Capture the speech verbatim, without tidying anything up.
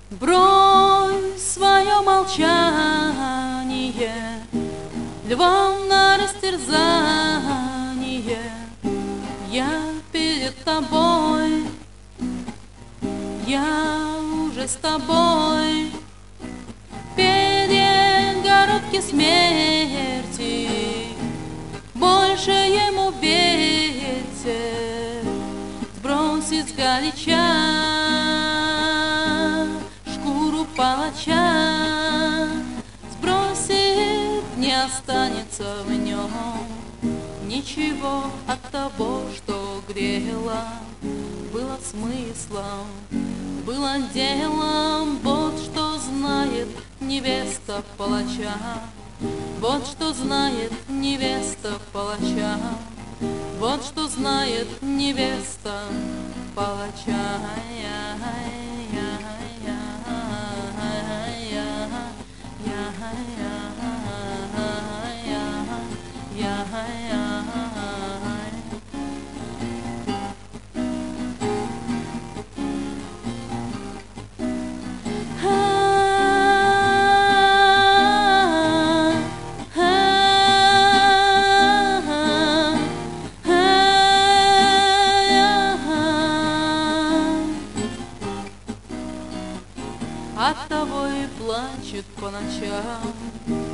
Брось свое молчание львом на растерзание. Я перед тобой, я уже с тобой. Перегородки смерти, больше ему верьте. Сбросит сгоряча шкуру палача, сбросит, не останется в нем ничего от того, что грело. Было смыслом, было делом. Вот что знает невеста палача, вот что знает невеста палача, вот что знает невеста палача. Оттого и плачет по ночам